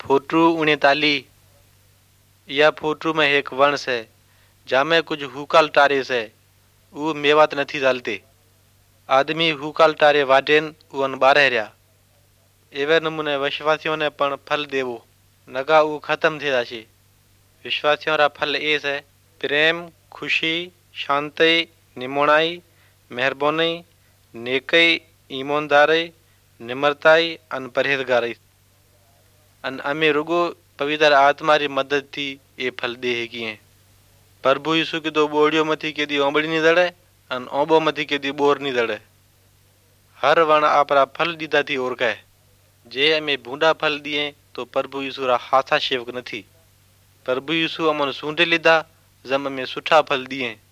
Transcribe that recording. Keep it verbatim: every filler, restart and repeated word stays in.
Photo उनतालीस। यह photo में एक वंश है जामे कुछ हुकाल टारे से वो मेवात नहीं डालते। आदमी हुकाल टारे वाडेन उन बारह रहा। एवे नमूने विश्वासियों ने पण फल देवो नगा वो खत्म थे जाशे। विश्वासियों रा फल ए है प्रेम, खुशी, शांति, निमोणाई, मेहरबानी, नेकई, ईमानदारी, निम्रताई अन परहेजगारी। अन अमे रुगो पवित्र आत्मा री मदद थी ये फल दे है। प्रभु यीशु की तो बोड़ियों मथी के दी ओंबड़ी नहीं दड़े अन ओंबो मथी के दी बोर नहीं दड़े। हर वण आपरा फल दीदा थी और कहे जे अमे भूडा फल दिए तो प्रभु यीशु रा हाथा सेवक नहीं। प्रभु यीशु अमन सूंढे लीधा जम अमे सुठा फल दिए।